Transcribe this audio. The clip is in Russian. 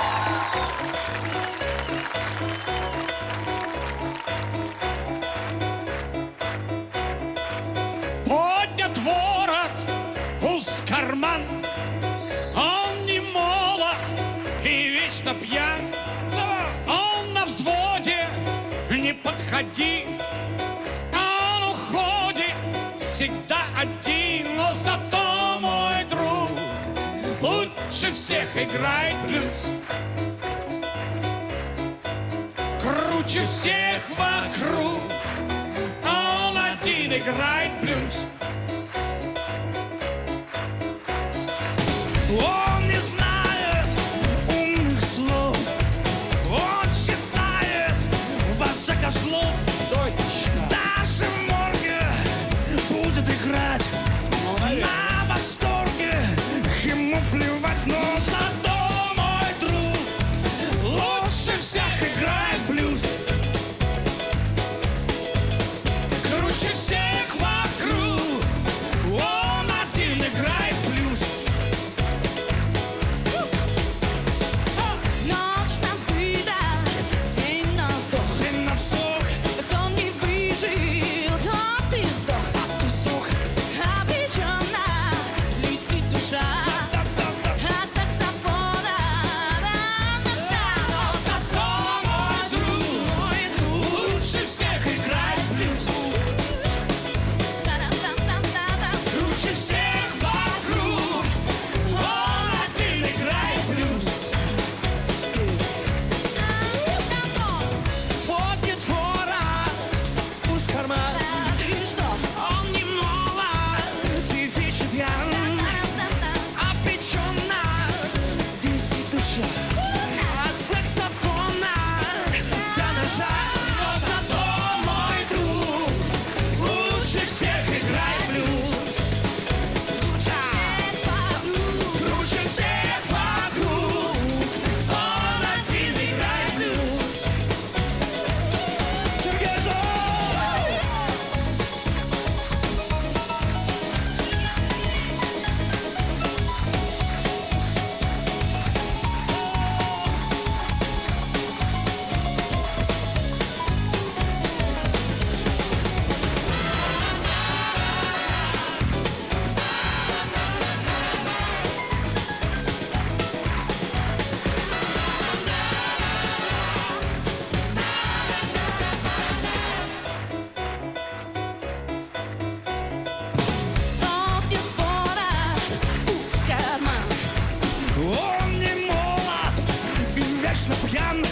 Поднят ворот, пуст карман, он не молод и вечно пьян. Он на взводе, не подходи, он уходит всегда один. Но зато мой друг лучше всех играет блюз, круче всех вокруг. Он один играет блюз. Он не знает умных слов, он считает вас за козлов. Даже в морге будет играть на восторге, ему плевать. Но зато мой друг лучше всех играет блюз, круче всех вокруг. Он один играет блюз. Ночь нам выдаст, день на вдох. День на вздох, Кто не выжил, тот и сдох. ты сдох. Обреченно летит душа от саксофона до ножа. Но зато мой друг лучше всех играет блюз, Та-дам-дам-дам-дам. круче всех вокруг. Он один играет блюз. Поднят ворот, пуст карман, И что? он не молод и вечно пьян. Обреченно летит душа от саксофона до ножа. Но зато мой друг лучше всех играет блюз, круче всех вокруг. Он один играет блюз. Сергей Зов! Поднят ворот, пуст карман. Он не молод и вечно пьян.